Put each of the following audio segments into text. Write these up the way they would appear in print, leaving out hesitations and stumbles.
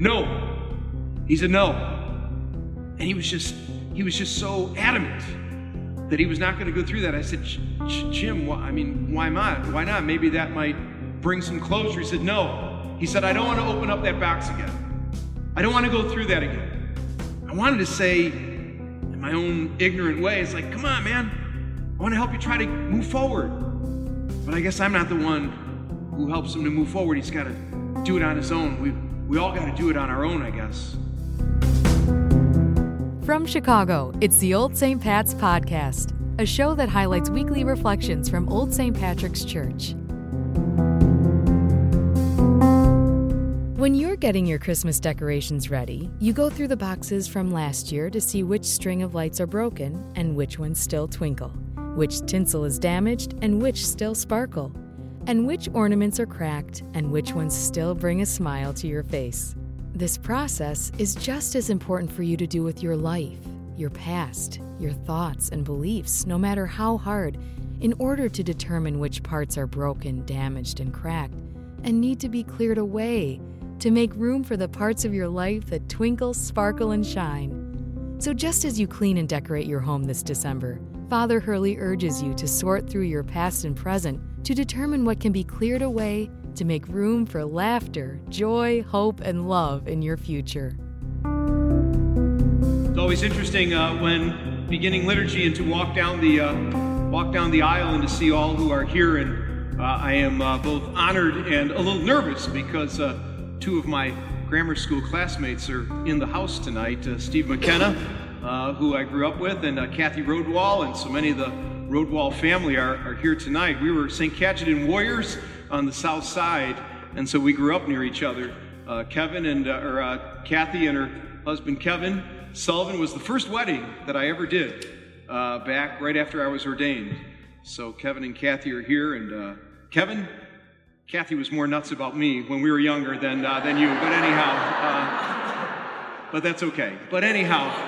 no. He said no. And he was just so adamant that he was not going to go through that. I said, Jim, why not? Why not? Maybe that might bring some closure. He said, no. He said, I don't want to open up that box again. I don't want to go through that again. I wanted to say, in my own ignorant way, it's like, come on, man. I want to help you try to move forward. But I guess I'm not the one who helps him to move forward. He's got to do it on his own. We all got to do it on our own, I guess. From Chicago, it's the Old St. Pat's Podcast, a show that highlights weekly reflections from Old St. Patrick's Church. When you're getting your Christmas decorations ready, you go through the boxes from last year to see which string of lights are broken and which ones still twinkle, which tinsel is damaged and which still sparkle, and which ornaments are cracked and which ones still bring a smile to your face. This process is just as important for you to do with your life, your past, your thoughts and beliefs, no matter how hard, in order to determine which parts are broken, damaged, and cracked, and need to be cleared away to make room for the parts of your life that twinkle, sparkle, and shine. So just as you clean and decorate your home this December, Father Hurley urges you to sort through your past and present to determine what can be cleared away to make room for laughter, joy, hope, and love in your future. It's always interesting when beginning liturgy and to walk down the aisle and to see all who are here. And I am both honored and a little nervous because two of my grammar school classmates are in the house tonight. Steve McKenna, who I grew up with, and Kathy Rodwall, and so many of the Rodwall family are here tonight. We were St. Cajetan Warriors on the south side, and so we grew up near each other. Kathy and her husband Kevin Sullivan was the first wedding that I ever did back right after I was ordained. So Kevin and Kathy are here, and Kathy was more nuts about me when we were younger than you, but anyhow, but that's okay. But anyhow,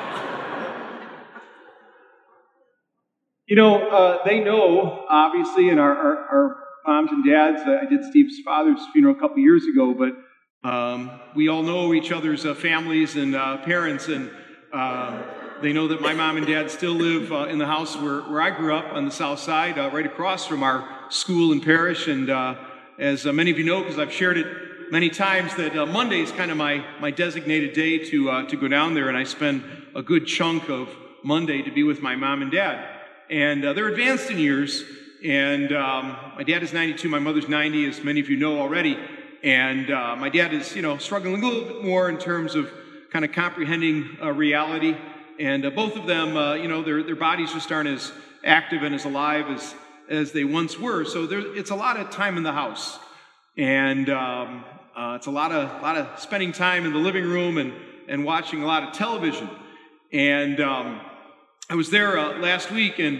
they know, obviously, and our moms and dads. I did Steve's father's funeral a couple years ago, but we all know each other's families and parents, and they know that my mom and dad still live in the house where I grew up on the south side, right across from our school and parish. And as many of you know, because I've shared it many times, that Monday is kind of my designated day to go down there, and I spend a good chunk of Monday to be with my mom and dad. And they're advanced in years. And my dad is 92, my mother's 90, as many of you know already. And my dad is, struggling a little bit more in terms of kind of comprehending reality. And both of them, their bodies just aren't as active and as alive as they once were. So it's a lot of time in the house. And it's a lot of spending time in the living room and watching a lot of television. And I was there last week, and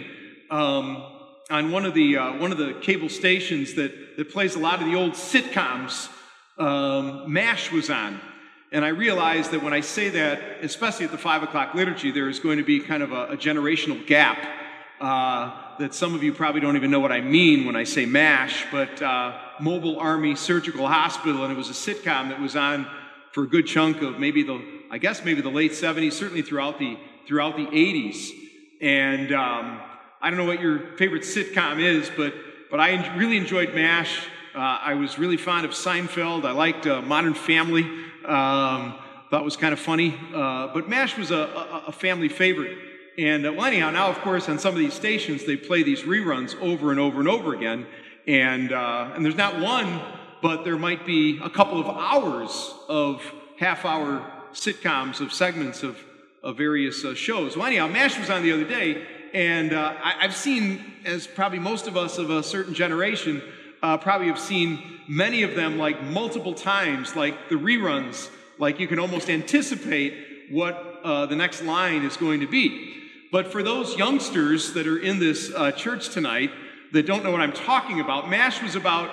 on one of the cable stations that plays a lot of the old sitcoms, MASH was on. And I realized that when I say that, especially at the 5 o'clock liturgy, there is going to be kind of a generational gap that some of you probably don't even know what I mean when I say MASH, but Mobile Army Surgical Hospital, and it was a sitcom that was on for a good chunk of maybe the late 70s, certainly throughout the 80s. And I don't know what your favorite sitcom is, but I really enjoyed MASH. I was really fond of Seinfeld. I liked Modern Family. Thought it was kind of funny. But MASH was a family favorite. And anyhow, now, of course, on some of these stations, they play these reruns over and over and over again. And there's not one, but there might be a couple of hours of half-hour sitcoms of segments of various shows. Well, anyhow, MASH was on the other day, and I've seen, as probably most of us of a certain generation, probably have seen many of them like multiple times, like the reruns, like you can almost anticipate what the next line is going to be. But for those youngsters that are in this church tonight that don't know what I'm talking about, MASH was about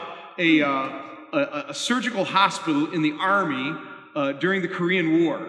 a surgical hospital in the Army during the Korean War.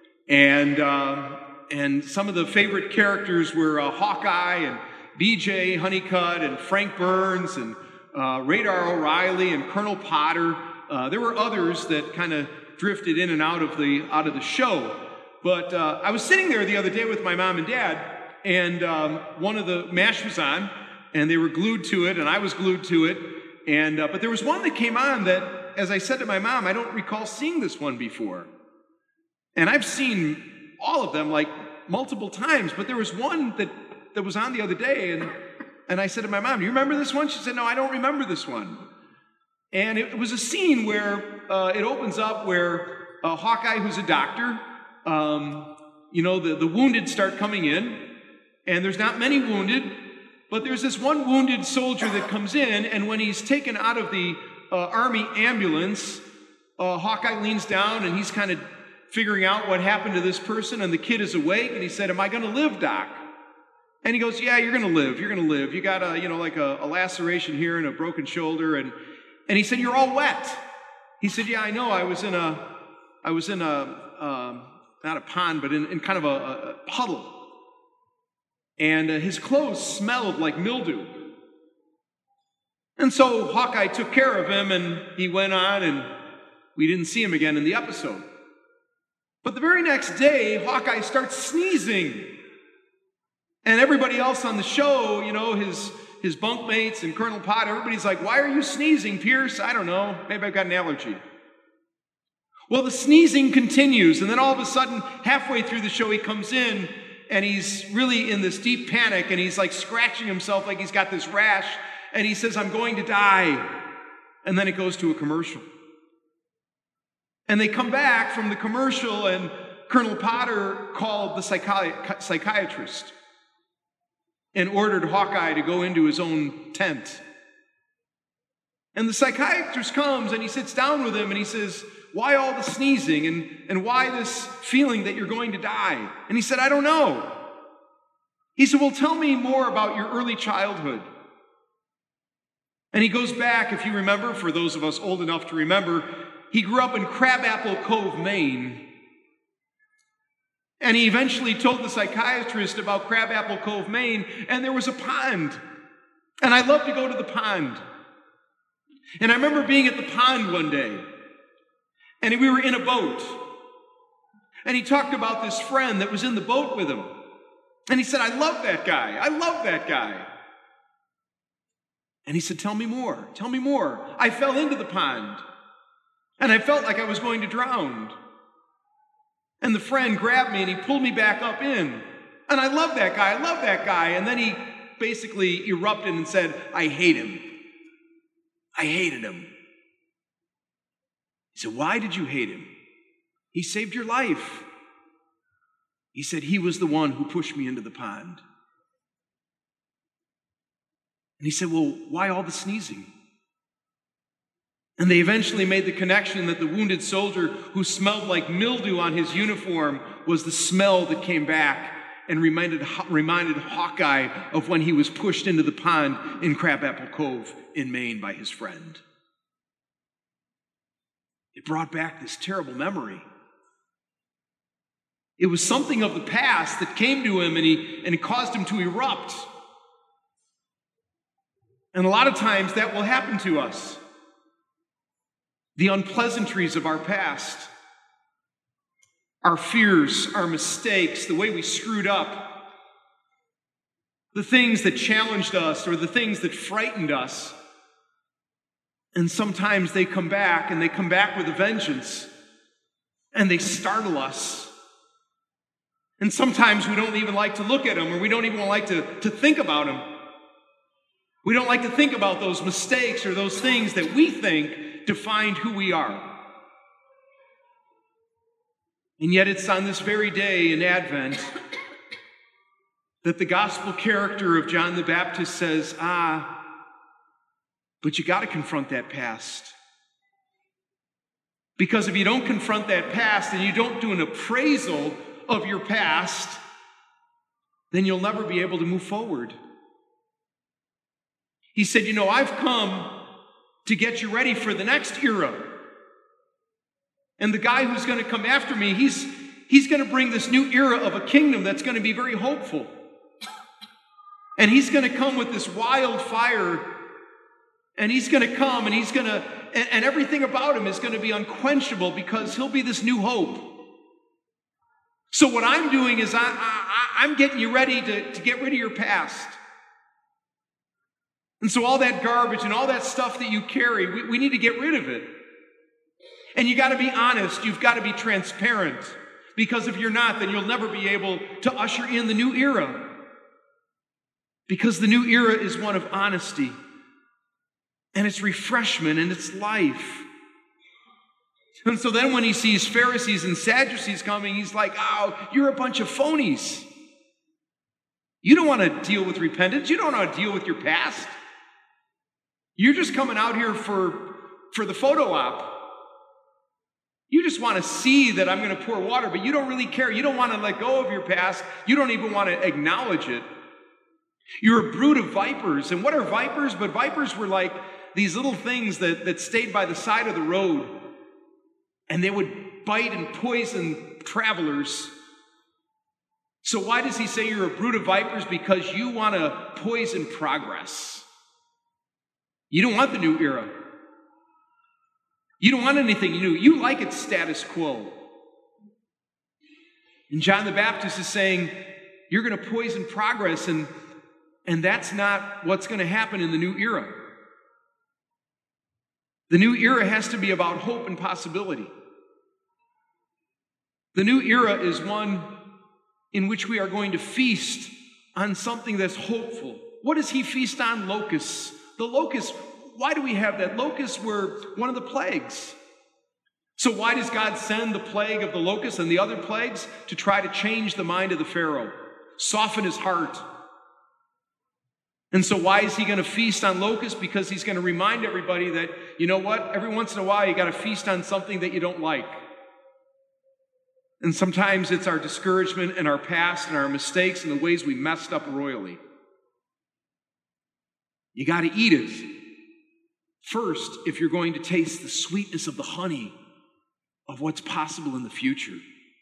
And some of the favorite characters were Hawkeye and BJ Honeycutt and Frank Burns and Radar O'Reilly and Colonel Potter. There were others that kind of drifted in and out of the show. But I was sitting there the other day with my mom and dad, and one of the MASH was on, and they were glued to it, and I was glued to it. And but there was one that came on that, as I said to my mom, I don't recall seeing this one before. And I've seen all of them like multiple times, but there was one that was on the other day, and I said to my mom, "Do you remember this one?" She said, "No, I don't remember this one." And it was a scene where it opens up where Hawkeye, who's a doctor, the wounded start coming in, and there's not many wounded, but there's this one wounded soldier that comes in, and when he's taken out of the army ambulance, Hawkeye leans down, and he's kind of figuring out what happened to this person, and the kid is awake, and he said, "Am I going to live, Doc?" And he goes, "Yeah, you're going to live. You're going to live. You got a laceration here and a broken shoulder." And he said, "You're all wet." He said, "Yeah, I know. I was in a not a pond, but in kind of a puddle. And his clothes smelled like mildew." And so Hawkeye took care of him, and he went on, and we didn't see him again in the episode. But the very next day, Hawkeye starts sneezing. And everybody else on the show, his bunkmates and Colonel Pott, everybody's like, "Why are you sneezing, Pierce?" "I don't know. Maybe I've got an allergy." Well, the sneezing continues, and then all of a sudden, halfway through the show, he comes in, and he's really in this deep panic, and he's like scratching himself like he's got this rash, and he says, "I'm going to die." And then it goes to a commercial. And they come back from the commercial, and Colonel Potter called the psychiatrist and ordered Hawkeye to go into his own tent. And the psychiatrist comes, and he sits down with him, and he says, "Why all the sneezing, and why this feeling that you're going to die?" And he said, "I don't know." He said, "Well, tell me more about your early childhood." And he goes back, if you remember, for those of us old enough to remember, he grew up in Crabapple Cove, Maine. And he eventually told the psychiatrist about Crabapple Cove, Maine, and there was a pond. And I love to go to the pond. And I remember being at the pond one day, and we were in a boat. And he talked about this friend that was in the boat with him. And he said, "I love that guy. I love that guy." And he said, "Tell me more. Tell me more. I fell into the pond, and I felt like I was going to drown. And the friend grabbed me, and he pulled me back up in. And I love that guy. I love that guy." And then he basically erupted and said, "I hate him. I hated him." He said, "Why did you hate him?" "He saved your life." He said, "He was the one who pushed me into the pond." And he said, "Well, why all the sneezing?" And they eventually made the connection that the wounded soldier who smelled like mildew on his uniform was the smell that came back and reminded Hawkeye of when he was pushed into the pond in Crabapple Cove in Maine by his friend. It brought back this terrible memory. It was something of the past that came to him, and it caused him to erupt. And a lot of times that will happen to us. The unpleasantries of our past, our fears, our mistakes, the way we screwed up, the things that challenged us or the things that frightened us. And sometimes they come back, and they come back with a vengeance, and they startle us. And sometimes we don't even like to look at them, or we don't even like to think about them. We don't like to think about those mistakes or those things that we think defined who we are. And yet it's on this very day in Advent that the gospel character of John the Baptist says, but you got to confront that past. Because if you don't confront that past and you don't do an appraisal of your past, then you'll never be able to move forward. He said, I've come to get you ready for the next era. And the guy who's going to come after me, he's going to bring this new era of a kingdom that's going to be very hopeful. And he's going to come with this wildfire, And he's going to come, and and everything about him is going to be unquenchable because he'll be this new hope. So what I'm doing is I'm getting you ready to get rid of your past. And so all that garbage and all that stuff that you carry, we need to get rid of it. And you got to be honest. You've got to be transparent. Because if you're not, then you'll never be able to usher in the new era. Because the new era is one of honesty. And it's refreshment and it's life. And so then when he sees Pharisees and Sadducees coming, he's like, oh, you're a bunch of phonies. You don't want to deal with repentance. You don't want to deal with your past. You're just coming out here for the photo op. You just want to see that I'm going to pour water, but you don't really care. You don't want to let go of your past. You don't even want to acknowledge it. You're a brood of vipers. And what are vipers? But vipers were like these little things that stayed by the side of the road. And they would bite and poison travelers. So why does he say you're a brood of vipers? Because you want to poison progress. You don't want the new era. You don't want anything new. You like it status quo. And John the Baptist is saying, you're going to poison progress, and that's not what's going to happen in the new era. The new era has to be about hope and possibility. The new era is one in which we are going to feast on something that's hopeful. What does he feast on? Locusts. The locusts, why do we have that? Locusts were one of the plagues. So why does God send the plague of the locusts and the other plagues? To try to change the mind of the Pharaoh, soften his heart. And so why is he going to feast on locusts? Because he's going to remind everybody that, you know what? Every once in a while, you got to feast on something that you don't like. And sometimes it's our discouragement and our past and our mistakes and the ways we messed up royally. You got to eat it first if you're going to taste the sweetness of the honey of what's possible in the future.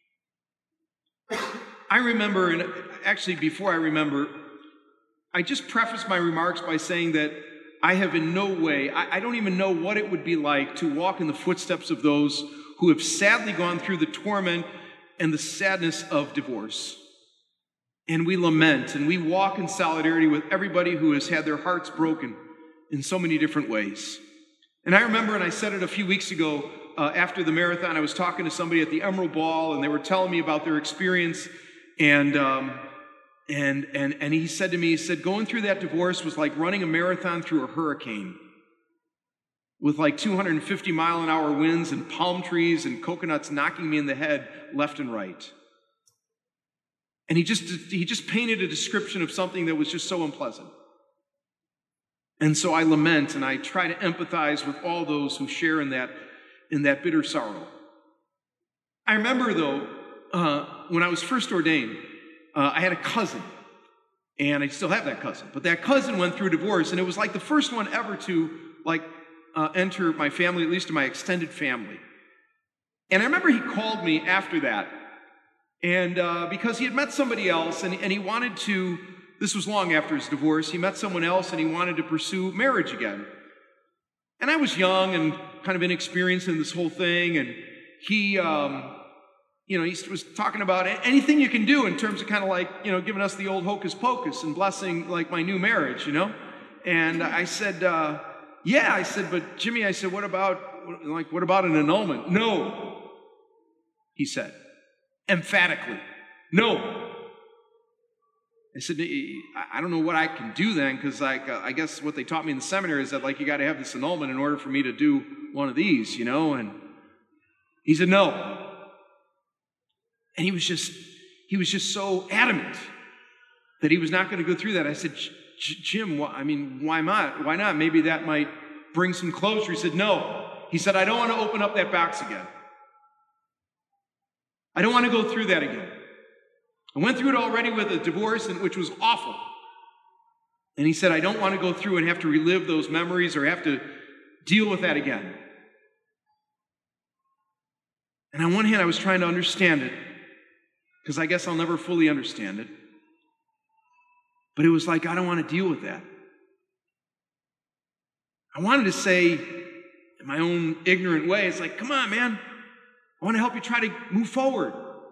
I remember, and actually before I remember, I just prefaced my remarks by saying that I have in no way, I don't even know what it would be like to walk in the footsteps of those who have sadly gone through the torment and the sadness of divorce. And we lament and we walk in solidarity with everybody who has had their hearts broken in so many different ways. And I remember, and I said it a few weeks ago, after the marathon, I was talking to somebody at the Emerald Ball, and they were telling me about their experience. And he said to me, he said, going through that divorce was like running a marathon through a hurricane with like 250-mile-an-hour winds and palm trees and coconuts knocking me in the head left and right. And he just painted a description of something that was just so unpleasant. And so I lament and I try to empathize with all those who share in that bitter sorrow. I remember, though, when I was first ordained, I had a cousin, and I still have that cousin. But that cousin went through a divorce, and it was like the first one ever to enter my family, at least in my extended family. And I remember he called me after that, and because he had met somebody else, and he wanted to. This was long after his divorce. He met someone else, and he wanted to pursue marriage again. And I was young and kind of inexperienced in this whole thing, and he was talking about anything you can do in terms of kind of like, giving us the old hocus pocus and blessing like my new marriage, And I said, yeah, I said, but Jimmy, I said, what about an annulment? No, he said, emphatically, no. I said, I don't know what I can do then, because I guess what they taught me in the seminary is that you got to have this annulment in order for me to do one of these, And he said no, and he was just so adamant that he was not going to go through that. I said, Jim, why not? Why not? Maybe that might bring some closure. He said no. He said, I don't want to open up that box again. I don't want to go through that again. I went through it already with a divorce, which was awful. And he said, I don't want to go through and have to relive those memories or have to deal with that again. And on one hand, I was trying to understand it, because I guess I'll never fully understand it. But it was like, I don't want to deal with that. I wanted to say, in my own ignorant way, it's like, come on, man. I want to help you try to move forward.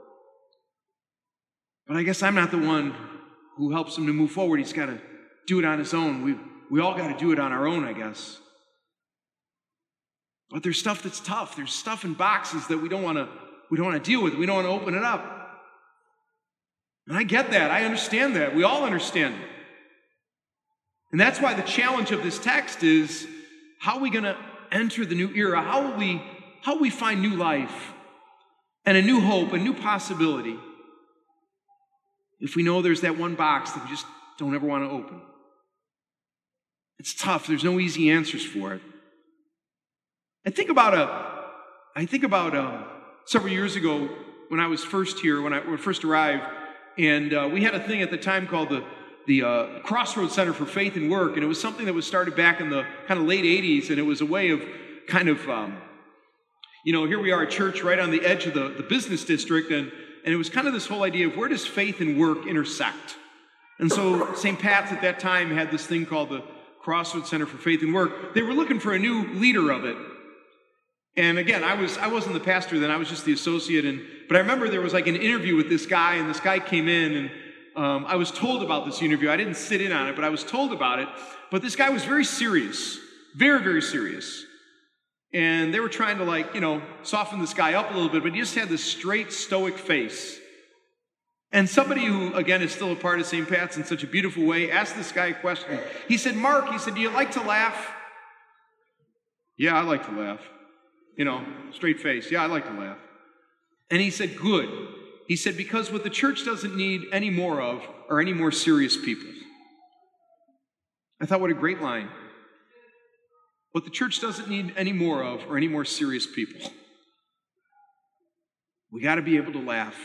But I guess I'm not the one who helps him to move forward. He's got to do it on his own. We all got to do it on our own, I guess. But there's stuff that's tough. There's stuff in boxes that we don't want to deal with. We don't want to open it up. And I get that. I understand that. We all understand it. And that's why the challenge of this text is, how are we going to enter the new era? How will we find new life and a new hope, a new possibility, if we know there's that one box that we just don't ever want to open? It's tough. There's no easy answers for it. I think about several years ago when I was first here, when I first arrived, and we had a thing at the time called the Crossroads Center for Faith and Work, and it was something that was started back in the kind of late 80s, and it was a way of kind of, here we are at church right on the edge of the business district, and it was kind of this whole idea of where does faith and work intersect? And so St. Pat's at that time had this thing called the Crossroads Center for Faith and Work. They were looking for a new leader of it. And again, I wasn't the pastor then, I was just the associate, but I remember there was like an interview with this guy, and this guy came in, and I was told about this interview. I didn't sit in on it, but I was told about it. But this guy was very serious, very, very serious. And they were trying to soften this guy up a little bit, but he just had this straight, stoic face. And somebody who, again, is still a part of St. Pat's in such a beautiful way asked this guy a question. He said, Mark, do you like to laugh? Yeah, I like to laugh. Straight face. Yeah, I like to laugh. And he said, good. He said, because what the church doesn't need any more of are any more serious people. I thought, what a great line. What the church doesn't need any more of are any more serious people. We got to be able to laugh.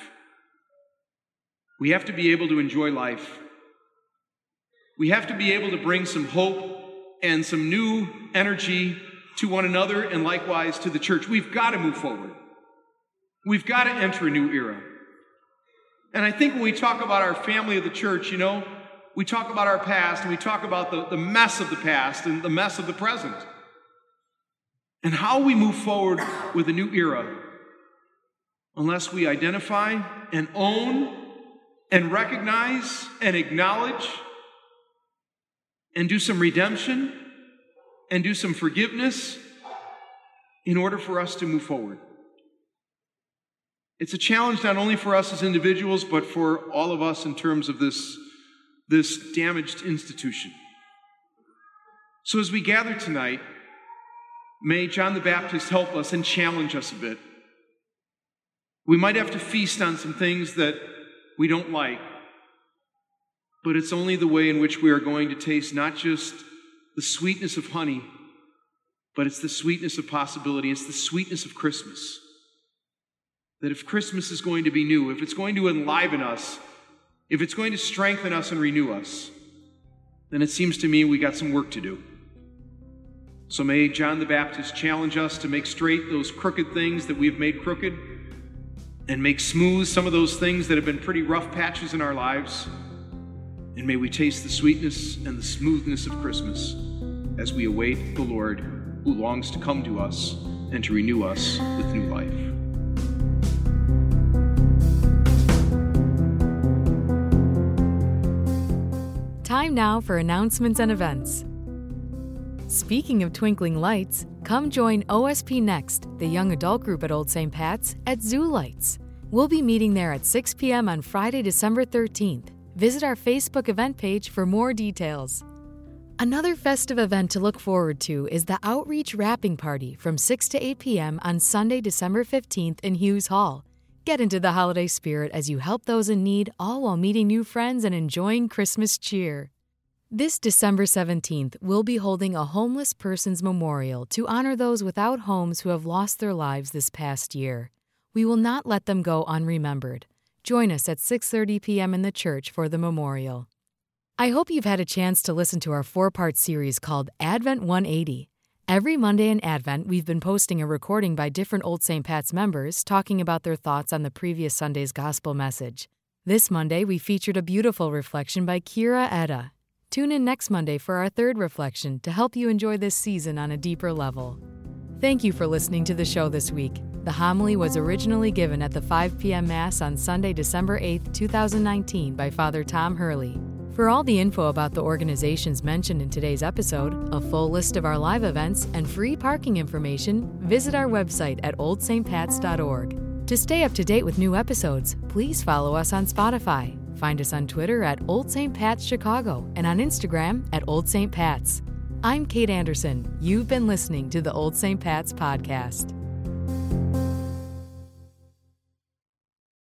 We have to be able to enjoy life. We have to be able to bring some hope and some new energy to one another and likewise to the church. We've got to move forward. We've got to enter a new era. And I think when we talk about our family of the church, we talk about our past and we talk about the mess of the past and the mess of the present. And how we move forward with a new era, unless we identify and own and recognize and acknowledge and do some redemption and do some forgiveness in order for us to move forward. It's a challenge not only for us as individuals, but for all of us in terms of this damaged institution. So as we gather tonight, may John the Baptist help us and challenge us a bit. We might have to feast on some things that we don't like, but it's only the way in which we are going to taste not just the sweetness of honey, but it's the sweetness of possibility. It's the sweetness of Christmas. That if Christmas is going to be new, if it's going to enliven us, if it's going to strengthen us and renew us, then it seems to me we got some work to do. So may John the Baptist challenge us to make straight those crooked things that we've made crooked and make smooth some of those things that have been pretty rough patches in our lives. And may we taste the sweetness and the smoothness of Christmas as we await the Lord who longs to come to us and to renew us with new life. Time now for announcements and events. Speaking of twinkling lights, come join OSP Next, the young adult group at Old St. Pat's, at Zoo Lights. We'll be meeting there at 6 p.m. on Friday, December 13th. Visit our Facebook event page for more details. Another festive event to look forward to is the Outreach Wrapping Party from 6 to 8 p.m. on Sunday, December 15th in Hughes Hall. Get into the holiday spirit as you help those in need, all while meeting new friends and enjoying Christmas cheer. This December 17th, we'll be holding a homeless persons memorial to honor those without homes who have lost their lives this past year. We will not let them go unremembered. Join us at 6:30 p.m. in the church for the memorial. I hope you've had a chance to listen to our 4-part series called Advent 180. Every Monday in Advent, we've been posting a recording by different Old St. Pat's members talking about their thoughts on the previous Sunday's gospel message. This Monday, we featured a beautiful reflection by Kira Etta. Tune in next Monday for our third reflection to help you enjoy this season on a deeper level. Thank you for listening to the show this week. The homily was originally given at the 5 p.m. Mass on Sunday, December 8, 2019 by Father Tom Hurley. For all the info about the organizations mentioned in today's episode, a full list of our live events, and free parking information, visit our website at oldstpats.org. To stay up to date with new episodes, please follow us on Spotify. Find us on Twitter at Old St. Pat's Chicago and on Instagram at Old St. Pat's. I'm Kate Anderson. You've been listening to the Old St. Pat's Podcast.